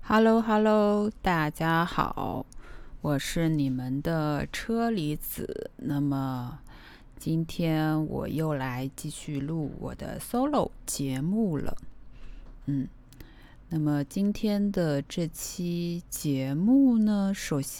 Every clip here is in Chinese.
Hello Hello，大家好，我是你们的车厘子。那么今天我又来继续录我的 solo 节目了。那么今天的这期节目呢，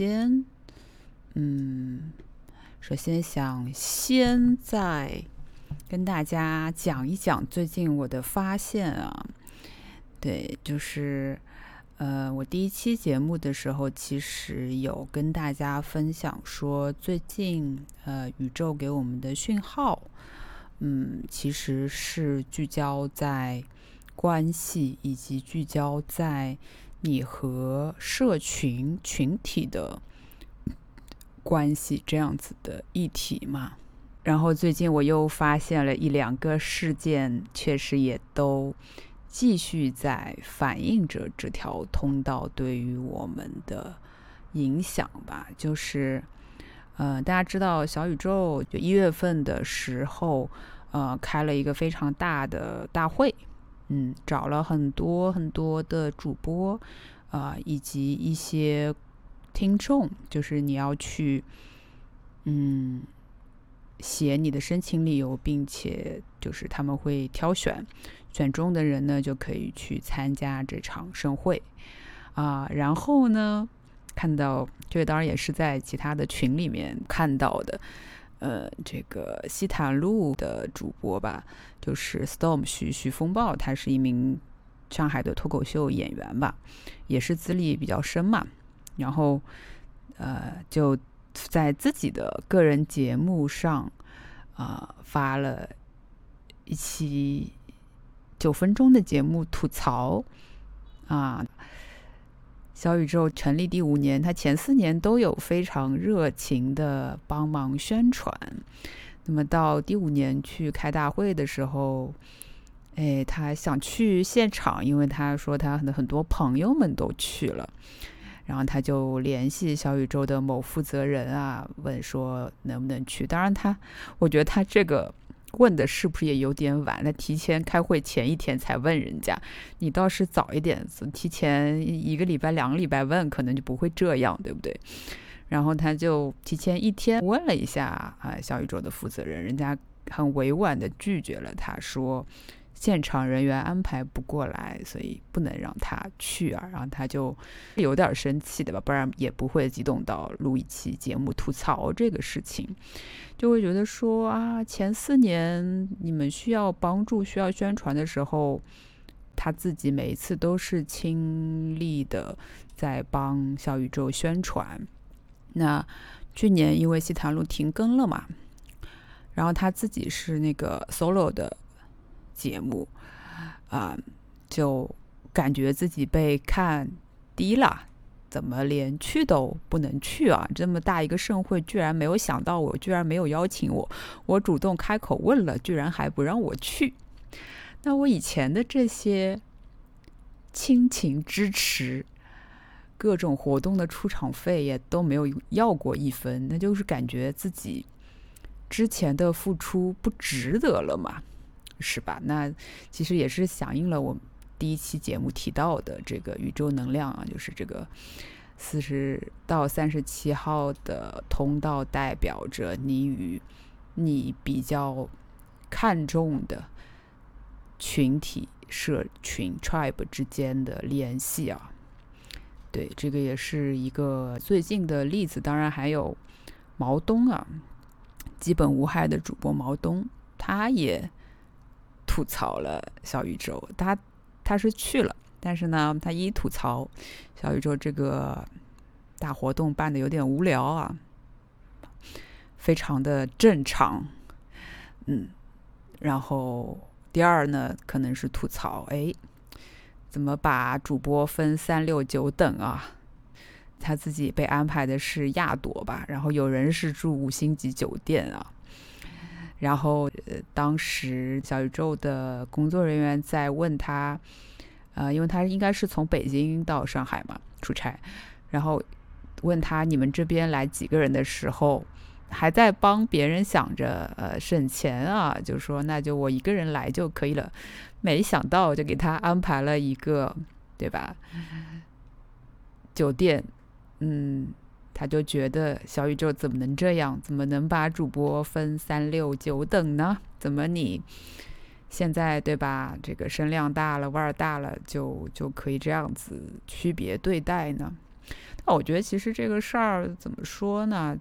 首先先在跟大家讲一讲最近我的发现啊。对，就是我第一期节目的时候，其实有跟大家分享说，最近宇宙给我们的讯号，其实是聚焦在关系，以及聚焦在你和社群群体的关系这样子的议题嘛。然后最近我又发现了一两个事件，确实也都继续在反映着这条通道对于我们的影响吧。就是大家知道小宇宙就1月份的时候开了一个非常大的大会，找了很多很多的主播以及一些听众，就是你要去写你的申请理由，并且就是他们会选中的人呢，就可以去参加这场盛会然后呢，看到这个当然也是在其他的群里面看到的，这个西塔路的主播吧，就是 Storm 徐风暴，他是一名上海的脱口秀演员吧，也是资历比较深嘛，然后就在自己的个人节目上发了一期9分钟的节目吐槽小宇宙成立第5年，他前4年都有非常热情的帮忙宣传。那么到第5年去开大会的时候，他想去现场，因为他说他的很多朋友们都去了。然后他就联系小宇宙的某负责人问说能不能去。当然我觉得他这个问的是不是也有点晚？那提前开会前1天才问人家，你倒是早一点，提前1个礼拜、2个礼拜问，可能就不会这样，对不对？然后他就提前1天问了一下小宇宙的负责人，人家很委婉的拒绝了他，说现场人员安排不过来，所以不能让他去然后他就有点生气的吧，不然也不会激动到录一期节目吐槽这个事情，就会觉得说前4年你们需要帮助、需要宣传的时候，他自己每一次都是亲力的在帮小宇宙宣传。那去年因为西坛路停更了嘛，然后他自己是那个 solo 的节目就感觉自己被看低了，怎么连去都不能去这么大一个盛会居然没有想到我，居然没有邀请我主动开口问了，居然还不让我去。那我以前的这些亲情支持，各种活动的出场费也都没有要过1分，那就是感觉自己之前的付出不值得了嘛，是吧？那其实也是响应了我第1期节目提到的这个宇宙能量就是这个40到37号的通道代表着你与你比较看重的群体、社群 tribe 之间的联系对，这个也是一个最近的例子。当然还有毛东基本无害的主播毛东，他也吐槽了小宇宙，他是去了，但是呢，他一吐槽小宇宙这个大活动办的有点无聊非常的正常，然后第二呢，可能是吐槽，怎么把主播分3、6、9等他自己被安排的是亚朵吧，然后有人是住5星级酒店然后当时小宇宙的工作人员在问他因为他应该是从北京到上海嘛出差，然后问他你们这边来几个人的时候，还在帮别人想着省钱就说那就我1个人来就可以了，没想到就给他安排了一个，对吧？ 酒店，他就觉得小宇宙怎么能这样，怎么能把主播分3、6、9等呢？怎么你现在对吧，这个声量大了，腕儿大了，就可以这样子区别对待呢？那我觉得其实这个事儿怎么说呢，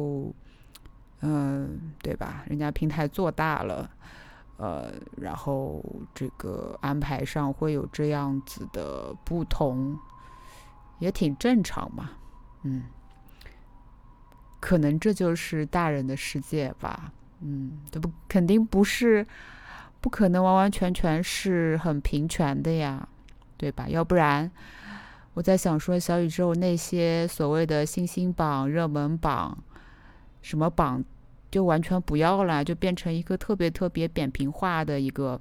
对吧，人家平台做大了，然后这个安排上会有这样子的不同，也挺正常嘛。可能这就是大人的世界吧。这肯定不可能完完全全是很平权的呀，对吧？要不然我在想说，小宇宙那些所谓的星星榜、热门榜什么榜就完全不要了，就变成一个特别特别扁平化的一个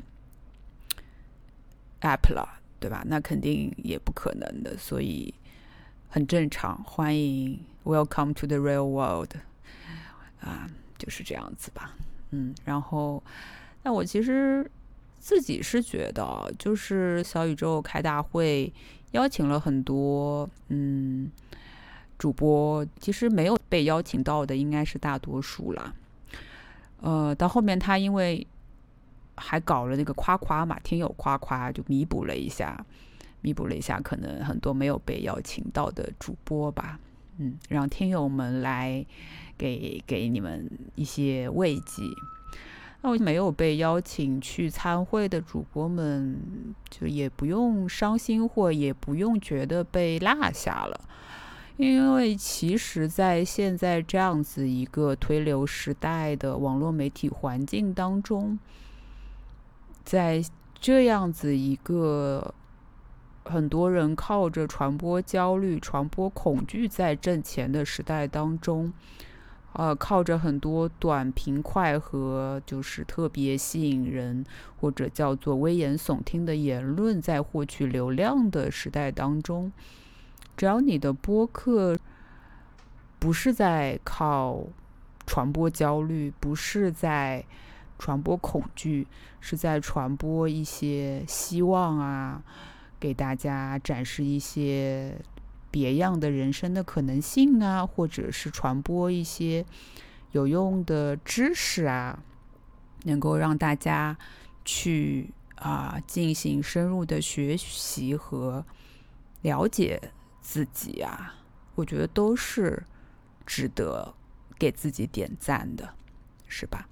app 了，对吧？那肯定也不可能的，所以很正常。欢迎 Welcome to the real world 就是这样子吧。然后那我其实自己是觉得，就是小宇宙开大会邀请了很多主播，其实没有被邀请到的应该是大多数啦。到后面他因为还搞了那个夸夸嘛，听友夸夸，就弥补了一下可能很多没有被邀请到的主播吧。让听友们来给你们一些慰藉。那我没有被邀请去参会的主播们，就也不用伤心，或也不用觉得被落下了。因为其实在现在这样子一个推流时代的网络媒体环境当中，在这样子一个很多人靠着传播焦虑、传播恐惧在挣钱的时代当中，靠着很多短平快和就是特别吸引人或者叫做危言耸听的言论在获取流量的时代当中，只要你的播客不是在靠传播焦虑，不是在传播恐惧，是在传播一些希望啊，给大家展示一些别样的人生的可能性啊，或者是传播一些有用的知识啊，能够让大家去进行深入的学习和了解自己啊，我觉得都是值得给自己点赞的，是吧？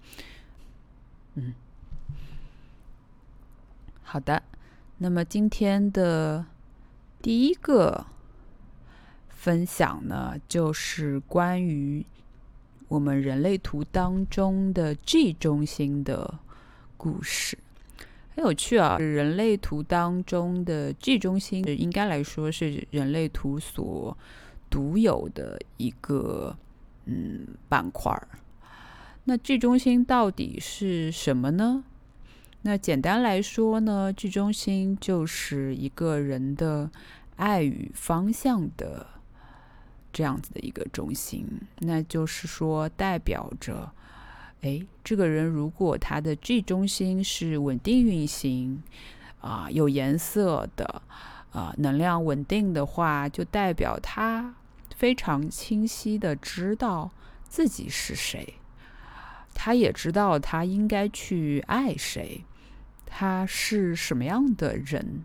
好的，那么今天的第一个分享呢，就是关于我们人类图当中的 G 中心的故事。很有趣啊，人类图当中的 G 中心应该来说是人类图所独有的一个板块。那 G 中心到底是什么呢？那简单来说呢，G 中心就是一个人的爱与方向的这样子的一个中心。那就是说代表着这个人如果他的 G 中心是稳定运行有颜色的能量稳定的话，就代表他非常清晰的知道自己是谁，他也知道他应该去爱谁，他是什么样的人，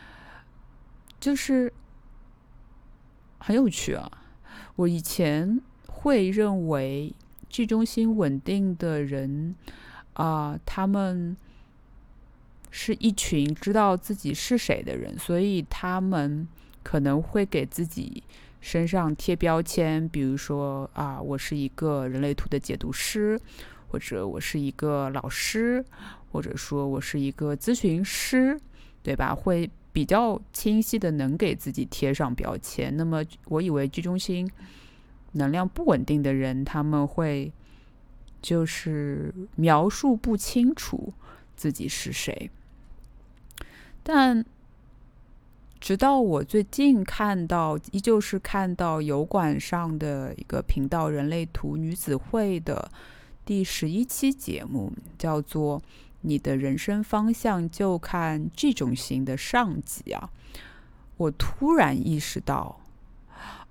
就是很有趣啊。我以前会认为G 中心稳定的人他们是一群知道自己是谁的人，所以他们可能会给自己身上贴标签，比如说我是一个人类图的解读师，或者我是一个老师，或者说我是一个咨询师，对吧？会比较清晰的能给自己贴上标签。那么我以为G中心能量不稳定的人，他们会就是描述不清楚自己是谁。但直到我最近依旧是看到油管上的一个频道人类图女子会的第11期节目，叫做你的人生方向就看G中心的上集我突然意识到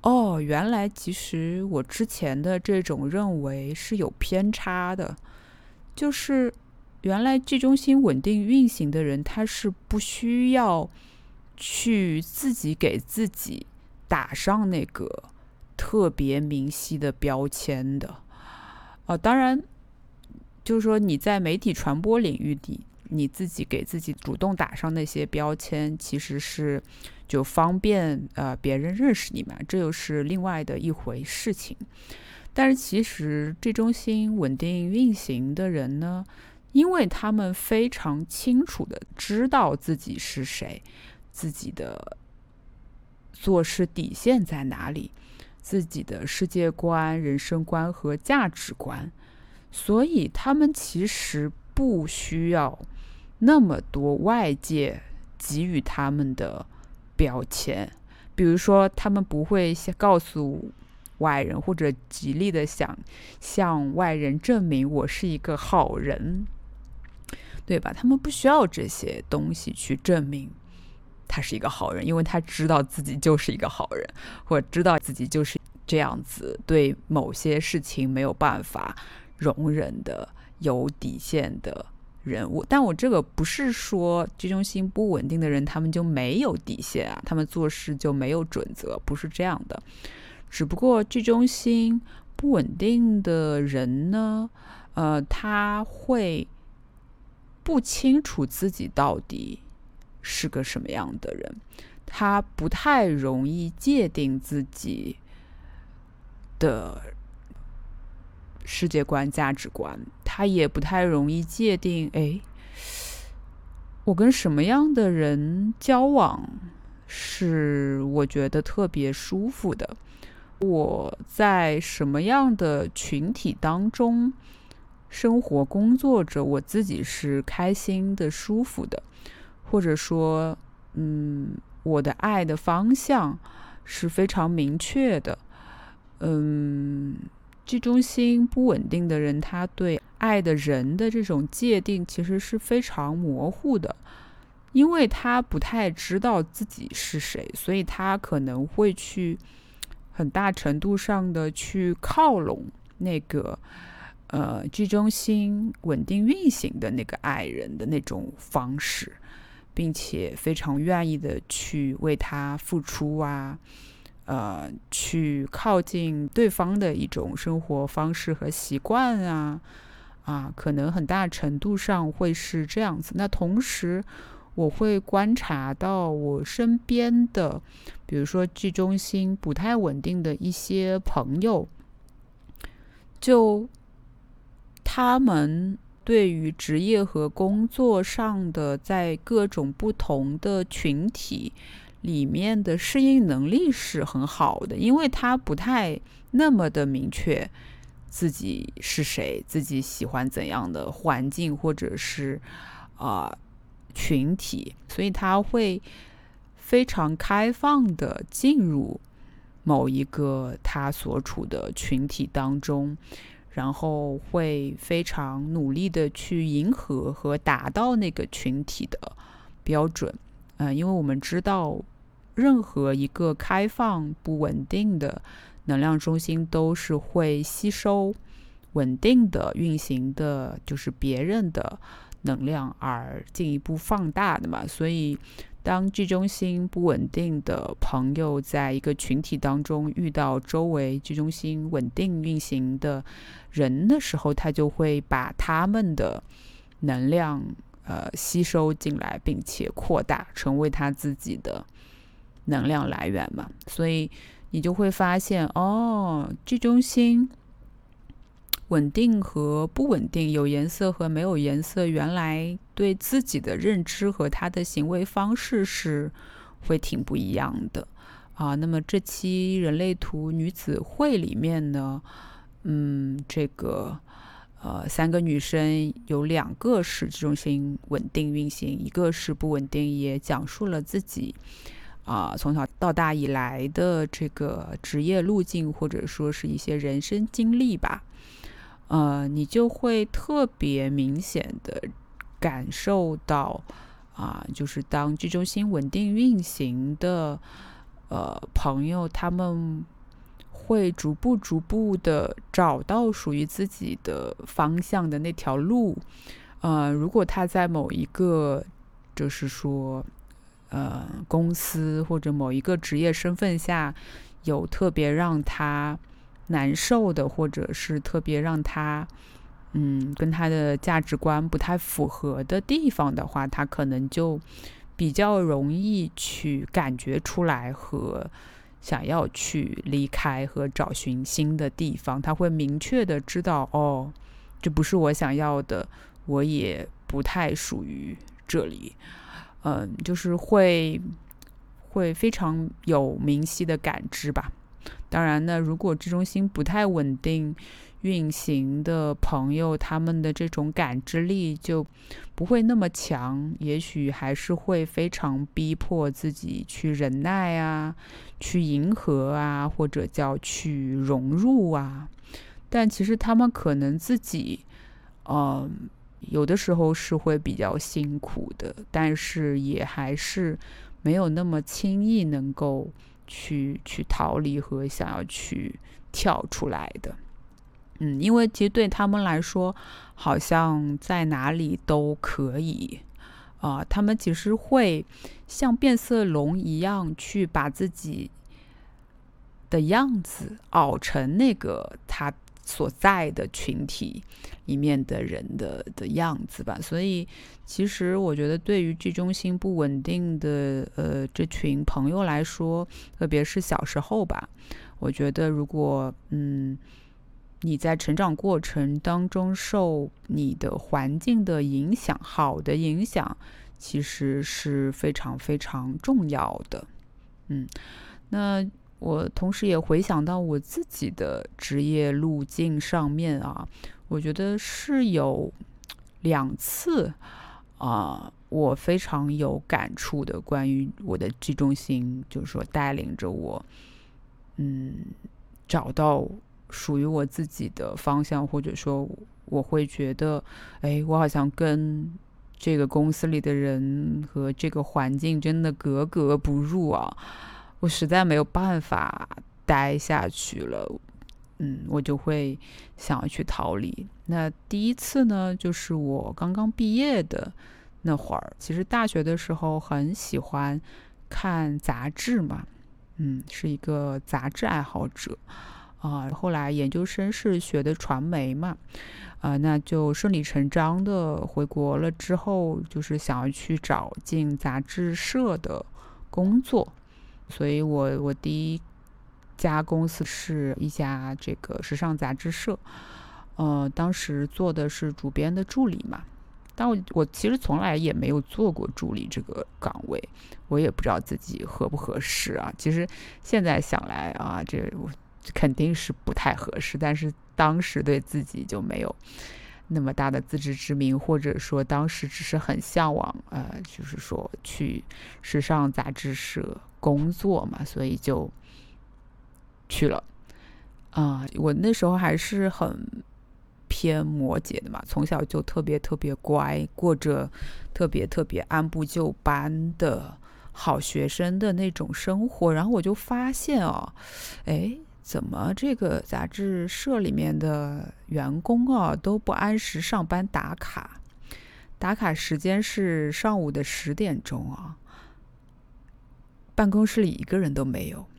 哦，原来其实我之前的这种认为是有偏差的，就是原来集中心稳定运行的人，他是不需要去自己给自己打上那个特别明晰的标签的。当然，就是说你在媒体传播领域里，你自己给自己主动打上那些标签，其实是就方便别人认识你嘛，这又是另外的一回事情。但是其实这中心稳定运行的人呢，因为他们非常清楚的知道自己是谁，自己的做事底线在哪里，自己的世界观、人生观和价值观，所以他们其实不需要那么多外界给予他们的标签。比如说他们不会告诉外人，或者极力的想向外人证明我是一个好人，对吧？他们不需要这些东西去证明他是一个好人，因为他知道自己就是一个好人，或者知道自己就是这样子，对某些事情没有办法容忍的、有底线的人物。但我这个不是说集中心不稳定的人他们就没有底线啊，他们做事就没有准则，不是这样的。只不过集中心不稳定的人呢，他会不清楚自己到底是个什么样的人，他不太容易界定自己的世界观、价值观，他也不太容易界定，我跟什么样的人交往是我觉得特别舒服的，我在什么样的群体当中生活工作着，我自己是开心的、舒服的，或者说我的爱的方向是非常明确的。集中心不稳定的人，他对爱的人的这种界定其实是非常模糊的，因为他不太知道自己是谁，所以他可能会去很大程度上的去靠拢那个集中心稳定运行的那个爱人的那种方式，并且非常愿意的去为他付出啊，去靠近对方的一种生活方式和习惯啊，可能很大程度上会是这样子。那同时我会观察到我身边的，比如说集中心不太稳定的一些朋友，就他们对于职业和工作上的在各种不同的群体里面的适应能力是很好的，因为他不太那么的明确自己是谁，自己喜欢怎样的环境或者是群体，所以他会非常开放的进入某一个他所处的群体当中，然后会非常努力的去迎合和达到那个群体的标准。因为我们知道任何一个开放不稳定的能量中心都是会吸收稳定的运行的就是别人的能量而进一步放大的嘛，所以当集中心不稳定的朋友在一个群体当中遇到周围集中心稳定运行的人的时候，他就会把他们的能量吸收进来，并且扩大成为他自己的能量来源嘛。所以你就会发现集中心稳定和不稳定，有颜色和没有颜色，原来对自己的认知和他的行为方式是会挺不一样的那么这期人类图女子会里面呢，这个3个女生有2个是集中心稳定运行，一个是不稳定，也讲述了自己从小到大以来的这个职业路径，或者说是一些人生经历吧。你就会特别明显的感受到就是当集中心稳定运行的朋友，他们会逐步的找到属于自己的方向的那条路。如果他在某一个就是说公司或者某一个职业身份下有特别让他难受的，或者是特别让他跟他的价值观不太符合的地方的话，他可能就比较容易去感觉出来和想要去离开和找寻新的地方。他会明确的知道，这不是我想要的，我也不太属于这里。就是会非常有明晰的感知吧。当然呢，如果集中心不太稳定运行的朋友，他们的这种感知力就不会那么强，也许还是会非常逼迫自己去忍耐啊，去迎合啊，或者叫去融入啊。但其实他们可能自己有的时候是会比较辛苦的，但是也还是没有那么轻易能够去逃离和想要去跳出来的。因为其实对他们来说，好像在哪里都可以他们其实会像变色龙一样去把自己的样子熬成那个他所在的群体里面的人的样子吧。所以其实我觉得对于集中心不稳定的这群朋友来说，特别是小时候吧，我觉得如果你在成长过程当中受你的环境的影响，好的影响其实是非常非常重要的。那我同时也回想到我自己的职业路径上面我觉得是有2次我非常有感触的，关于我的集中心，就是说带领着我找到属于我自己的方向，或者说我会觉得我好像跟这个公司里的人和这个环境真的格格不入我实在没有办法待下去了。我就会想要去逃离。那第一次呢，就是我刚刚毕业的那会儿，其实大学的时候很喜欢看杂志嘛，是一个杂志爱好者后来研究生是学的传媒嘛，那就顺理成章的回国了之后，就是想要去找进杂志社的工作。所以我第一家公司是一家这个时尚杂志社，当时做的是主编的助理嘛。但我其实从来也没有做过助理这个岗位，我也不知道自己合不合适其实现在想来这我肯定是不太合适，但是当时对自己就没有那么大的自知之明，或者说当时只是很向往就是说去时尚杂志社工作嘛，所以就去了我那时候还是很偏摩羯的嘛，从小就特别特别乖，过着特别特别按部就班的好学生的那种生活。然后我就发现怎么这个杂志社里面的员工都不按时上班打卡，打卡时间是上午的10点钟办公室里一个人都没有。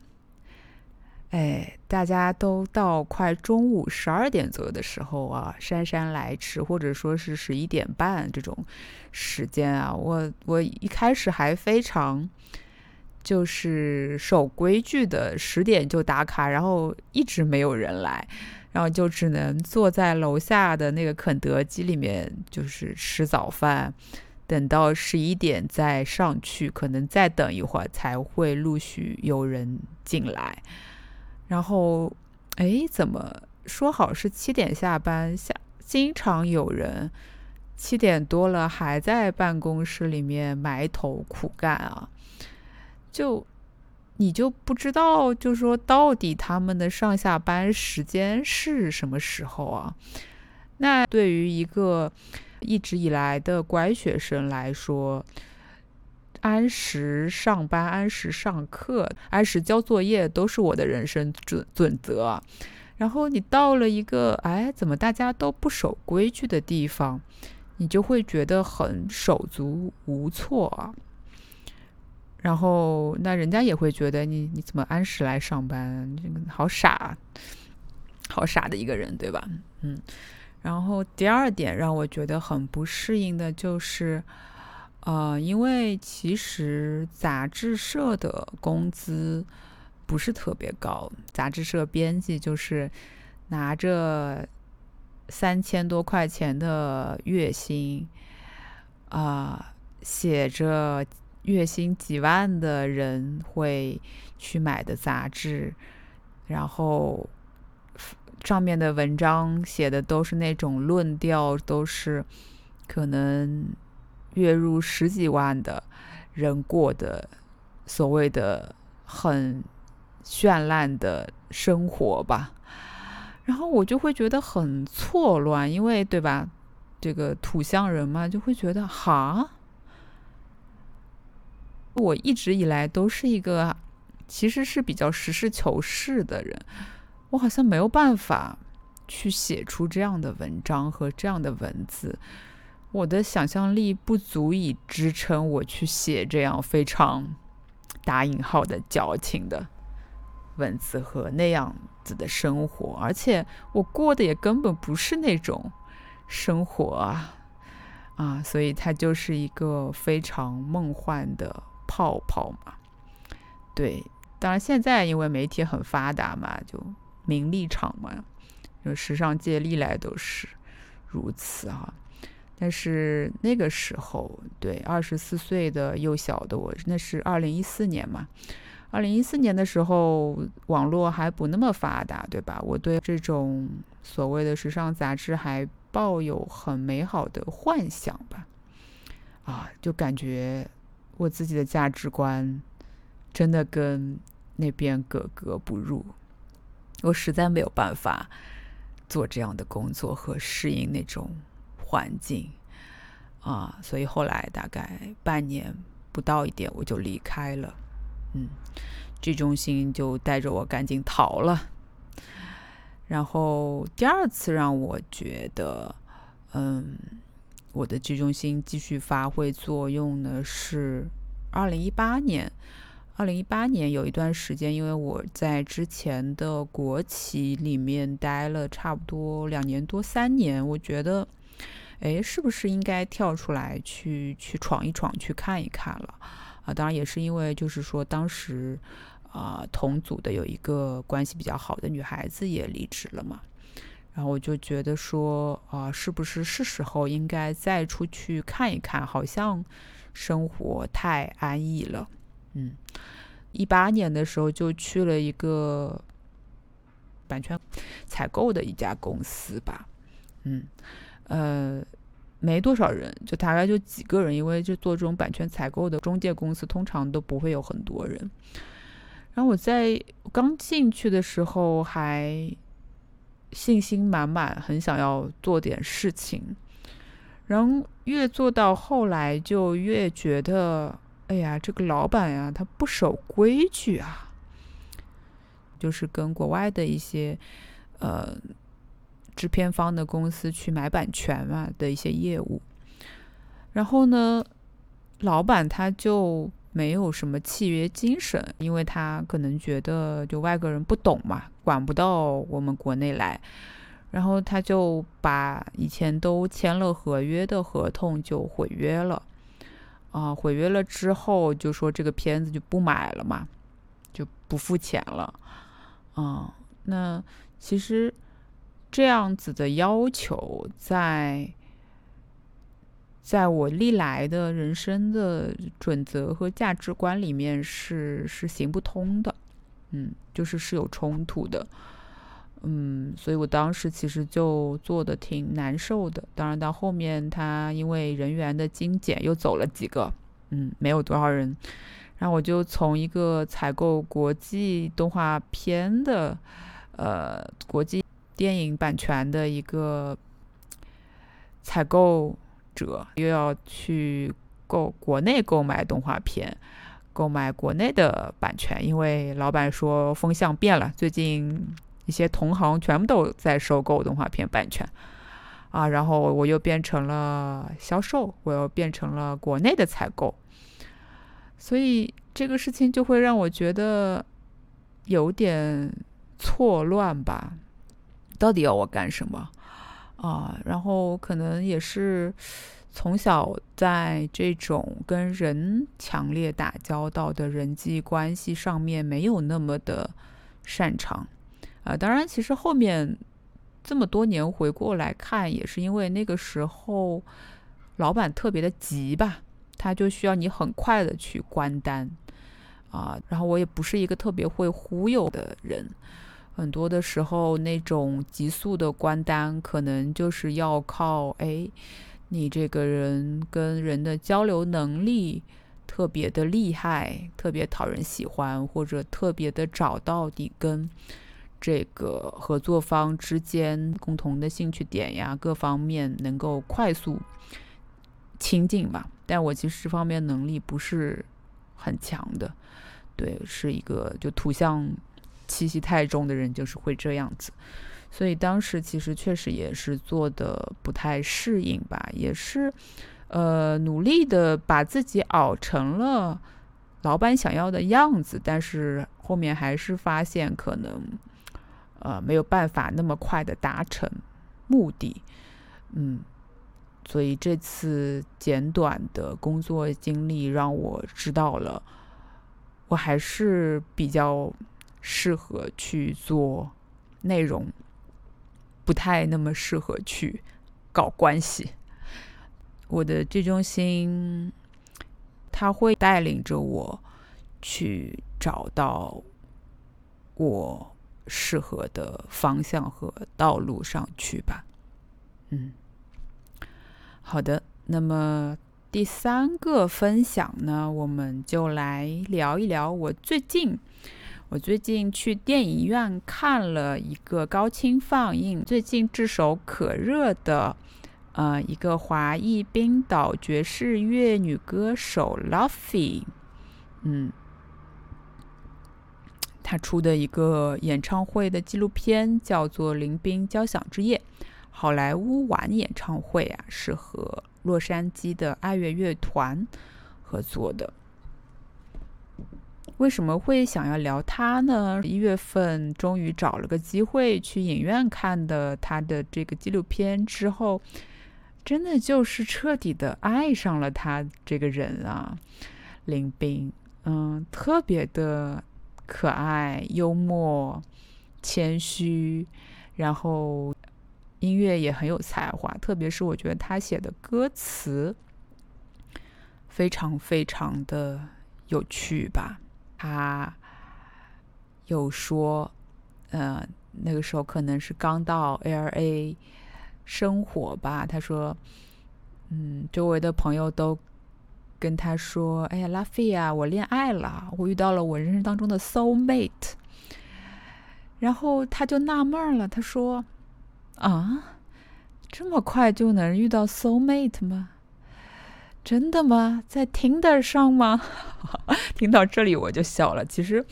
大家都到快中午12点左右的时候姗姗来迟，或者说是11点半这种时间我一开始还非常就是守规矩的10点就打卡，然后一直没有人来，然后就只能坐在楼下的那个肯德基里面就是吃早饭，等到11点再上去，可能再等一会儿才会陆续有人进来。然后怎么说好是7点下班，经常有人7点多了还在办公室里面埋头苦干你就不知道就说到底他们的上下班时间是什么时候那对于一个一直以来的乖学生来说， 按时上班、按时上课、按时交作业都是我的人生准则。然后你到了一个怎么大家都不守规矩的地方，你就会觉得很手足无措啊。然后那人家也会觉得你怎么按时来上班，这个好傻的一个人，对吧？然后第二点让我觉得很不适应的就是因为其实杂志社的工资不是特别高，杂志社编辑就是拿着3000多块钱的月薪写着月薪几万的人会去买的杂志，然后上面的文章写的都是那种论调，都是可能月入10几万的人过的所谓的很绚烂的生活吧。然后我就会觉得很错乱，因为对吧，这个土象人嘛，就会觉得我一直以来都是一个其实是比较实事求是的人，我好像没有办法去写出这样的文章和这样的文字，我的想象力不足以支撑我去写这样非常打引号的矫情的文字和那样子的生活，而且我过的也根本不是那种生活所以它就是一个非常梦幻的泡泡嘛。对，当然现在因为媒体很发达嘛，就名利场嘛，就时尚界历来都是如此但是那个时候，对24岁的幼小的我，那是2014年嘛。2014年的时候，网络还不那么发达，对吧？我对这种所谓的时尚杂志还抱有很美好的幻想吧。就感觉我自己的价值观真的跟那边格格不入，我实在没有办法做这样的工作和适应那种环境所以后来大概半年不到一点我就离开了。剧中心就带着我赶紧逃了。然后第二次让我觉得我的剧中心继续发挥作用呢是2018年。2018年有一段时间，因为我在之前的国企里面待了差不多2年多3年，我觉得是不是应该跳出来去闯一闯，去看一看了当然也是因为就是说当时同组的有一个关系比较好的女孩子也离职了嘛，然后我就觉得说是不是时候应该再出去看一看，好像生活太安逸了。18年的时候就去了一个版权采购的一家公司吧。没多少人，就大概就几个人，因为就做这种版权采购的中介公司通常都不会有很多人。然后我在刚进去的时候还信心满满，很想要做点事情，然后越做到后来就越觉得这个老板呀他不守规矩就是跟国外的一些制片方的公司去买版权的一些业务，然后呢老板他就没有什么契约精神，因为他可能觉得就外国人不懂嘛，管不到我们国内来，然后他就把以前都签了合约的合同就毁约了毁约了之后就说这个片子就不买了嘛，就不付钱了那其实这样子的要求在我历来的人生的准则和价值观里面是行不通的就是有冲突的所以我当时其实就做的挺难受的。当然到后面他因为人员的精简又走了几个没有多少人，然后我就从一个采购国际动画片的国际电影版权的一个采购者，又要去国内购买动画片，购买国内的版权，因为老板说风向变了，最近一些同行全部都在收购动画片版权啊，然后我又变成了销售，我又变成了国内的采购，所以这个事情就会让我觉得有点错乱吧，到底要我干什么啊？然后可能也是从小在这种跟人强烈打交道的人际关系上面没有那么的擅长当然其实后面这么多年回过来看，也是因为那个时候老板特别的急吧，他就需要你很快的去关单然后我也不是一个特别会忽悠的人，很多的时候那种急速的关单可能就是要靠你这个人跟人的交流能力特别的厉害，特别讨人喜欢，或者特别的找到你跟这个合作方之间共同的兴趣点呀，各方面能够快速亲近吧。但我其实这方面能力不是很强的，对，是一个就图像气息太重的人，就是会这样子。所以当时其实确实也是做的不太适应吧，也是努力的把自己熬成了老板想要的样子，但是后面还是发现可能没有办法那么快的达成目的。所以这次简短的工作经历让我知道了，我还是比较适合去做内容，不太那么适合去搞关系。我的这种心，它会带领着我去找到我适合的方向和道路上去吧。好的，那么第三个分享呢，我们就来聊一聊我最近去电影院看了一个高清放映，最近炙手可热的一个华裔冰岛爵士乐女歌手 Luffy，她出的一个演唱会的纪录片叫做《临宾交响之夜》，好莱坞晚演唱会是和洛杉矶的爱乐乐团合作的。为什么会想要聊他呢？1月份终于找了个机会去影院看的他的这个纪录片之后，真的就是彻底的爱上了他这个人林彬，特别的可爱、幽默、谦虚，然后音乐也很有才华，特别是我觉得他写的歌词非常非常的有趣吧。他有说那个时候可能是刚到 LA 生活吧，他说周围的朋友都跟他说，哎呀拉菲啊，我恋爱了，我遇到了我人生当中的 soul mate。 然后他就纳闷了，他说这么快就能遇到 soul mate 吗？真的吗？在 Tinder 上吗？听到这里我就笑了。其实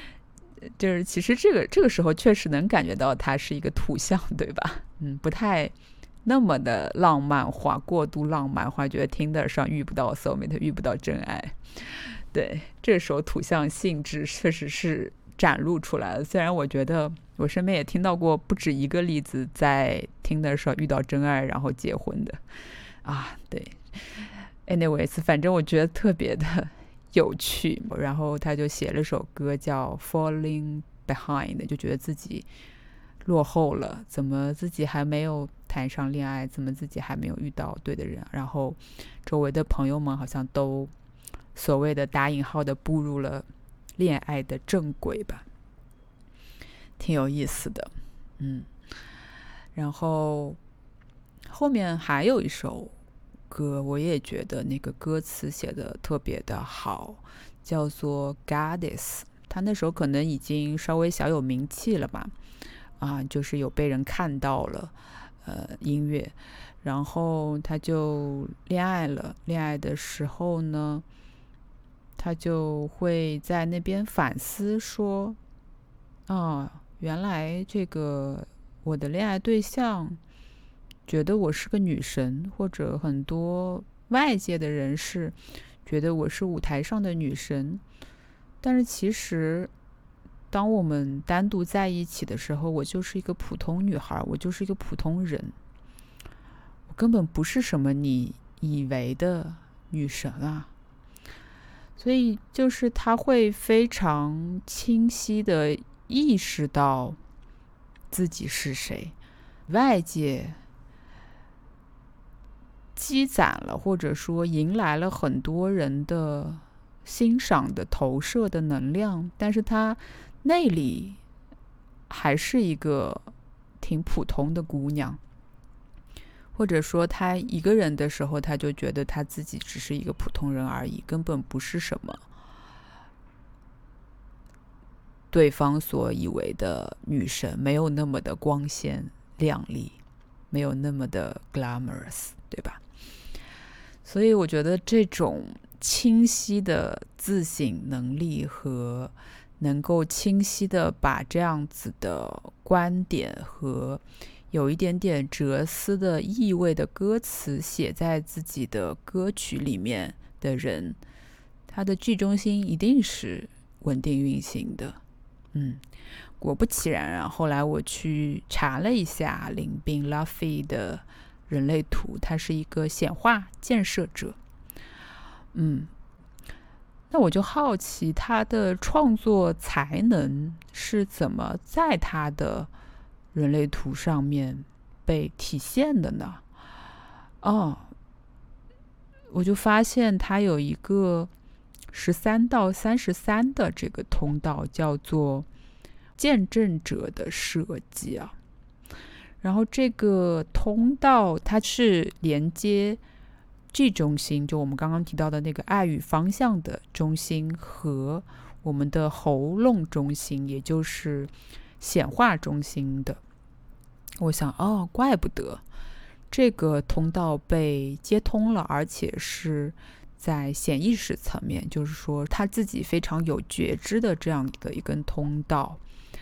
这个时候确实能感觉到它是一个图像，对吧？不太那么的浪漫化，过度浪漫化，觉得 Tinder 上遇不到 soul mate， 遇不到真爱。对，这时候图像性质确实是展露出来了。虽然我觉得我身边也听到过不止一个例子，在 Tinder 上遇到真爱然后结婚的对。anyways， 反正我觉得特别的有趣，然后他就写了首歌叫 Falling Behind， 就觉得自己落后了，怎么自己还没有谈上恋爱，怎么自己还没有遇到对的人，然后周围的朋友们好像都所谓的打引号的步入了恋爱的正轨吧，挺有意思的。然后后面还有一首歌，我也觉得那个歌词写的特别的好，叫做 Goddess。 他那时候可能已经稍微小有名气了吧，就是有被人看到了， 音乐，然后他就恋爱了。恋爱的时候呢，他就会在那边反思说，原来这个我的恋爱对象觉得我是个女神，或者很多外界的人士觉得我是舞台上的女神，但是其实当我们单独在一起的时候，我就是一个普通女孩，我就是一个普通人，我根本不是什么你以为的女神啊。所以就是他会非常清晰的意识到自己是谁，外界积攒了或者说迎来了很多人的欣赏的投射的能量，但是他内里还是一个挺普通的姑娘，或者说他一个人的时候，他就觉得他自己只是一个普通人而已，根本不是什么对方所以为的女神，没有那么的光鲜亮丽，没有那么的 glamorous， 对吧？所以我觉得这种清晰的自省能力和能够清晰的把这样子的观点和有一点点哲思的意味的歌词写在自己的歌曲里面的人，他的剧中心一定是稳定运行的。果不其然啊，后来我去查了一下林彬 Luffy 的人类图，他是一个显化建设者。那我就好奇他的创作才能是怎么在他的人类图上面被体现的呢？我就发现他有一个13到33的这个通道，叫做见证者的设计啊。然后这个通道它是连接 G 中心，就我们刚刚提到的那个爱与方向的中心，和我们的喉咙中心，也就是显化中心的。我想，怪不得这个通道被接通了，而且是在显意识层面，就是说他自己非常有觉知的这样的一根通道，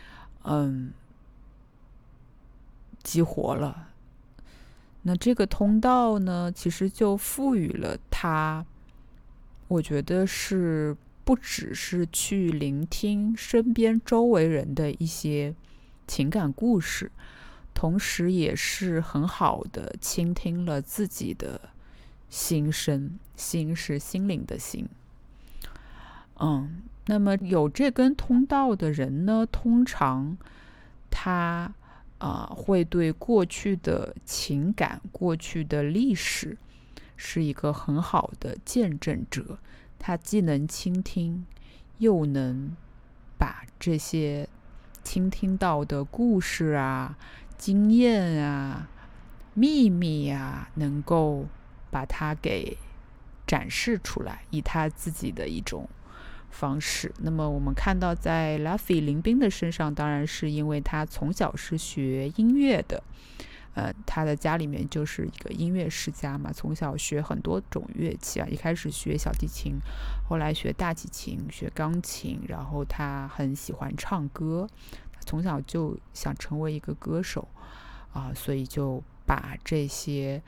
激活了。那这个通道呢，其实就赋予了他，我觉得是不只是去聆听身边周围人的一些情感故事，同时也是很好的倾听了自己的心声，心是心灵的心。那么有这根通道的人呢，通常他会对过去的情感、过去的历史是一个很好的见证者。他既能倾听，又能把这些倾听到的故事啊、经验啊、秘密啊，能够把它给展示出来，以他自己的一种方式。那么我们看到在 Luffy 林彬的身上，当然是因为他从小是学音乐的，他的家里面就是一个音乐世家嘛，从小学很多种乐器啊，一开始学小提琴，后来学大提琴，学钢琴，然后他很喜欢唱歌，他从小就想成为一个歌手所以就把这些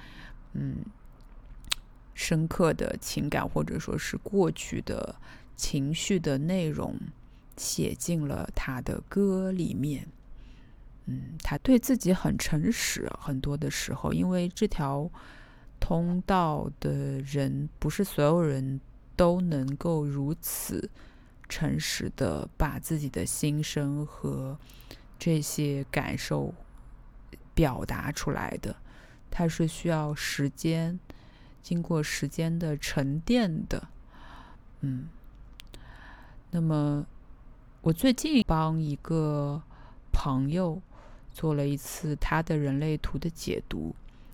深刻的情感或者说是过去的情绪的内容写进了他的歌里面。他对自己很诚实，很多的时候，因为这条通道的人不是所有人都能够如此诚实的把自己的心声和这些感受表达出来的，它是需要时间，经过时间的沉淀的。那么我最近帮一个朋友做了一次他的人类图的解读，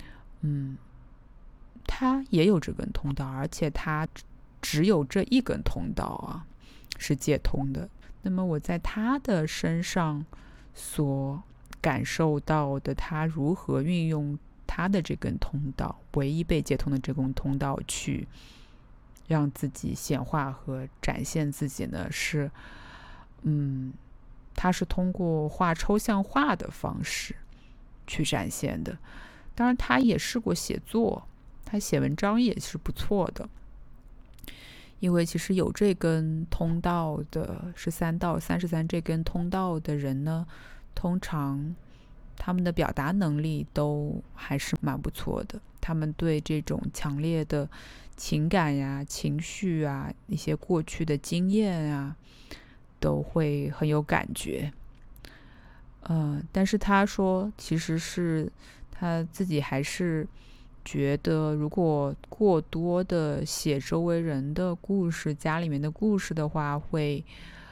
他也有这根通道，而且他只有这一根通道是接通的。那么我在他的身上所感受到的他如何运用他的这根通道，唯一被接通的这根通道去让自己显化和展现自己呢，是他是通过画抽象画的方式去展现的。当然他也试过写作，他写文章也是不错的，因为其实有这根通道的13到33这根通道的人呢，通常他们的表达能力都还是蛮不错的，他们对这种强烈的情感呀、情绪啊、一些过去的经验啊，都会很有感觉。但是他说其实是他自己还是觉得，如果过多的写周围人的故事、家里面的故事的话，会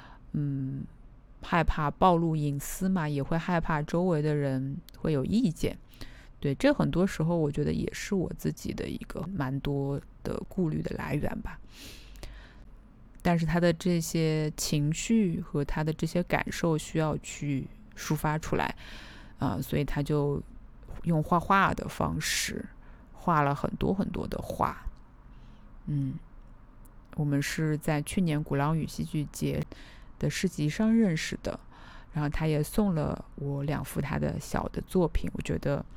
害怕暴露隐私嘛，也会害怕周围的人会有意见。对，这很多时候我觉得也是我自己的一个蛮多的顾虑的来源吧。但是他的这些情绪和他的这些感受需要去抒发出来所以他就用画画的方式画了很多很多的画。我们是在去年鼓浪屿戏剧节的市集上认识的，然后他也送了我2幅他的小的作品，我觉得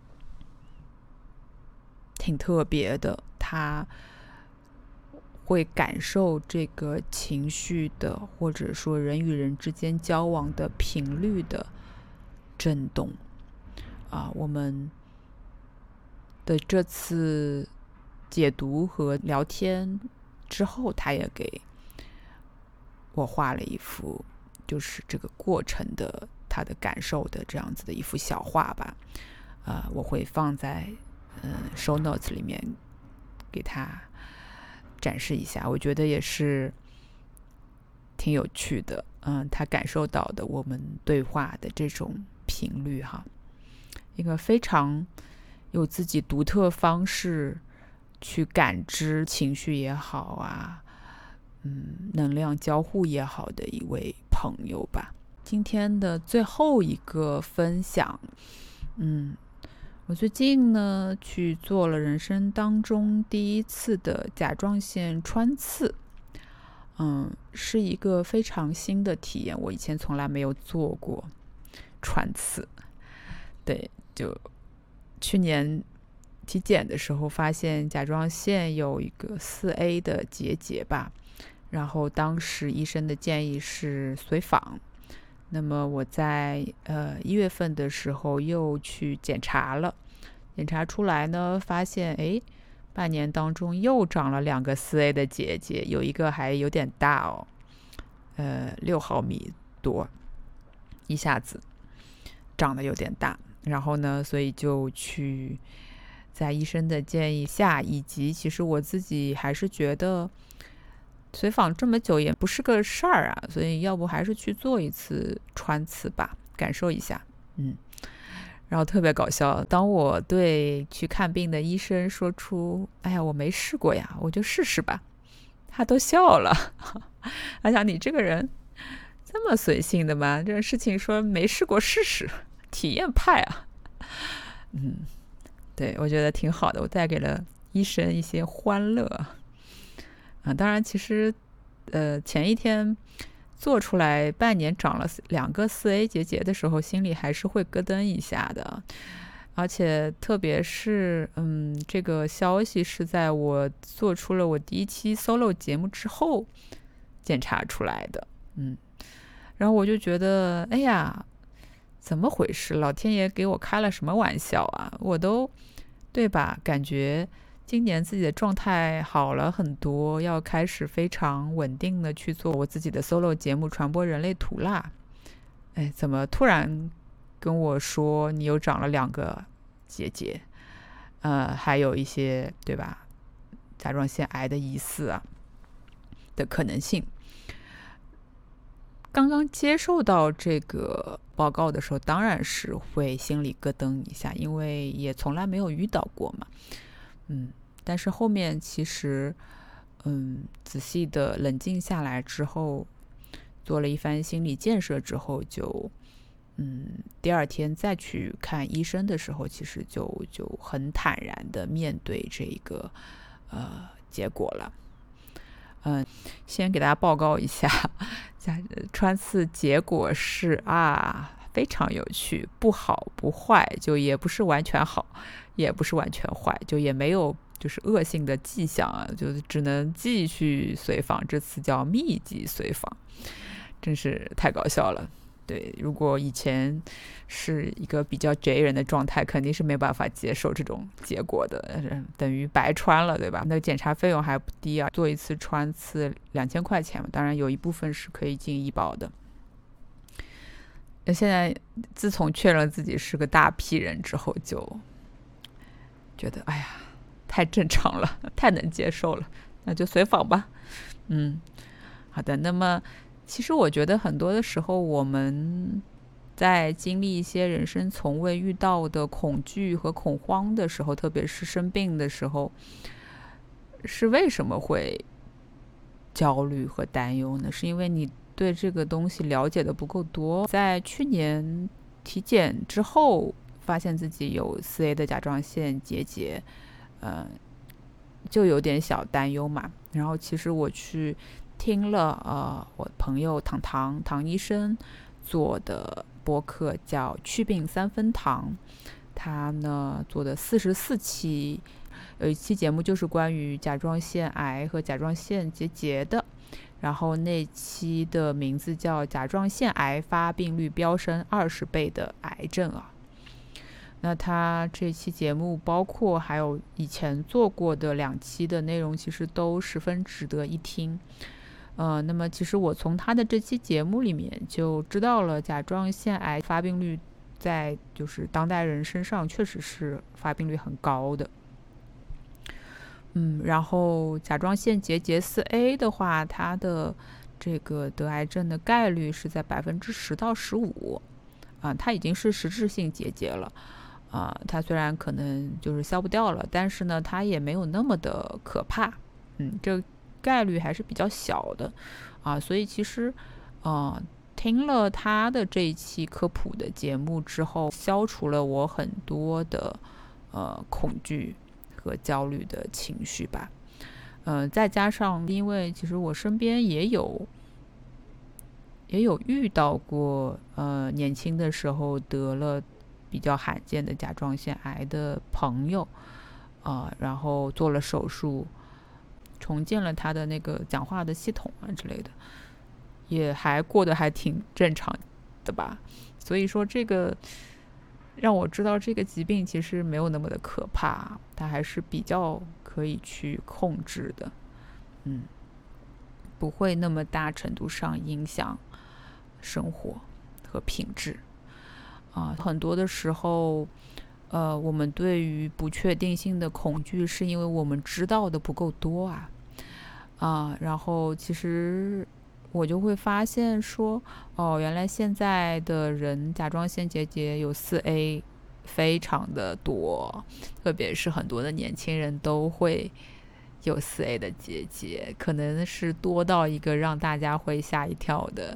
挺特别的。他会感受这个情绪的，或者说人与人之间交往的频率的震动我们的这次解读和聊天之后，他也给我画了一幅就是这个过程的他的感受的这样子的一幅小画吧。我会放在show notes 里面给他展示一下，我觉得也是挺有趣的。他感受到的我们对话的这种频率哈，一个非常有自己独特方式去感知情绪也好能量交互也好的一位朋友吧。今天的最后一个分享，我最近呢去做了人生当中第一次的甲状腺穿刺，是一个非常新的体验，我以前从来没有做过穿刺。对，就去年体检的时候发现甲状腺有一个4A 的结节吧，然后当时医生的建议是随访。那么我在1月份的时候又去检查了，检查出来呢，发现半年当中又长了2个4A 的结节，有一个还有点大6毫米多，一下子长得有点大。然后呢，所以就去在医生的建议下，以及其实我自己还是觉得随访这么久也不是个事儿所以要不还是去做一次穿刺吧，感受一下。然后特别搞笑，当我对去看病的医生说出哎呀我没试过呀，我就试试吧，他都笑了。他想你这个人这么随性的吗？这个事情说没试过试试，体验派啊。对，我觉得挺好的，我带给了医生一些欢乐当然其实前一天做出来半年长了2个4A 结节的时候，心里还是会咯噔一下的。而且特别是这个消息是在我做出了我第1期 solo 节目之后检查出来的。然后我就觉得哎呀怎么回事，老天爷给我开了什么玩笑啊，我都对吧，感觉今年自己的状态好了很多，要开始非常稳定的去做我自己的 solo 节目传播人类图啦。怎么突然跟我说你又长了2个结节，还有一些对吧甲状腺癌的疑似的可能性。刚刚接受到这个报告的时候，当然是会心里咯噔一下，因为也从来没有遇到过嘛。但是后面其实仔细的冷静下来之后，做了一番心理建设之后，就第二天再去看医生的时候，其实就很坦然的面对这个结果了。先给大家报告一下，穿刺结果是非常有趣，不好不坏，就也不是完全好，也不是完全坏，就也没有就是恶性的迹象啊，就只能继续随访，这次叫密集随访，真是太搞笑了。对，如果以前是一个比较 J 人的状态，肯定是没办法接受这种结果的，等于白穿了，对吧？那个检查费用还不低啊，做一次穿刺2000块钱嘛，当然有一部分是可以进医保的。现在自从确认自己是个大批人之后，就觉得太正常了，太能接受了，那就随访吧。好的。那么其实我觉得很多的时候，我们在经历一些人生从未遇到的恐惧和恐慌的时候，特别是生病的时候，是为什么会焦虑和担忧呢？是因为你对这个东西了解的不够多。在去年体检之后，发现自己有4A 的甲状腺结节，就有点小担忧嘛。然后其实我去听了我朋友唐医生做的播客，叫祛病3分糖，他呢做的44期，有一期节目就是关于甲状腺癌和甲状腺结节的，然后那期的名字叫甲状腺癌发病率飙升20倍的癌症啊。那他这期节目包括还有以前做过的2期的内容，其实都十分值得一听。那么其实我从他的这期节目里面就知道了，甲状腺癌发病率在就是当代人身上确实是发病率很高的。然后甲状腺结节4A 的话，它的这个得癌症的概率是在10%到15%，它已经是实质性结节了。它虽然可能就是消不掉了，但是呢，它也没有那么的可怕。这个概率还是比较小的所以其实听了他的这一期科普的节目之后，消除了我很多的恐惧和焦虑的情绪吧。再加上因为其实我身边也有遇到过年轻的时候得了比较罕见的甲状腺癌的朋友，然后做了手术，重建了他的那个讲话的系统之类的，也还过得还挺正常的吧。所以说这个让我知道这个疾病其实没有那么的可怕，它还是比较可以去控制的，不会那么大程度上影响生活和品质很多的时候我们对于不确定性的恐惧是因为我们知道的不够多然后其实我就会发现说原来现在的人甲状腺结节有4A 非常的多，特别是很多的年轻人都会有4A 的结节，可能是多到一个让大家会吓一跳的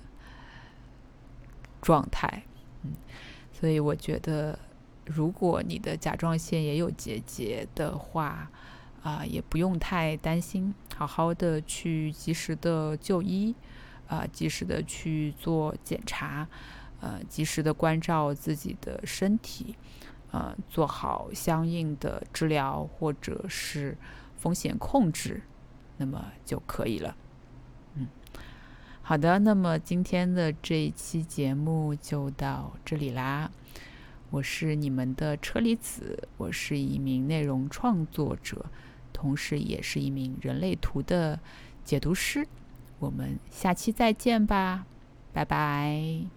状态。所以我觉得如果你的甲状腺也有结节的话也不用太担心，好好的去及时的就医及时的去做检查及时的关照自己的身体做好相应的治疗或者是风险控制，那么就可以了。好的，那么今天的这一期节目就到这里啦。我是你们的车厘子，我是一名内容创作者，同时也是一名人类图的解读师。我们下期再见吧，拜拜。